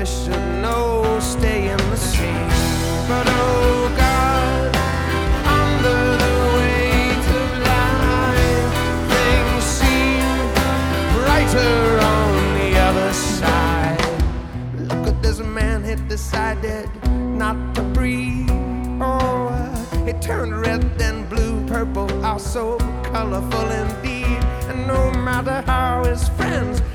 should know, stay in the sea. But oh God, under the weight of life, things seem brighter on the other side. Look at this man, he decided not to breathe. Oh, it turned red, then blue, purple, all so colorful indeed. And no matter how his friends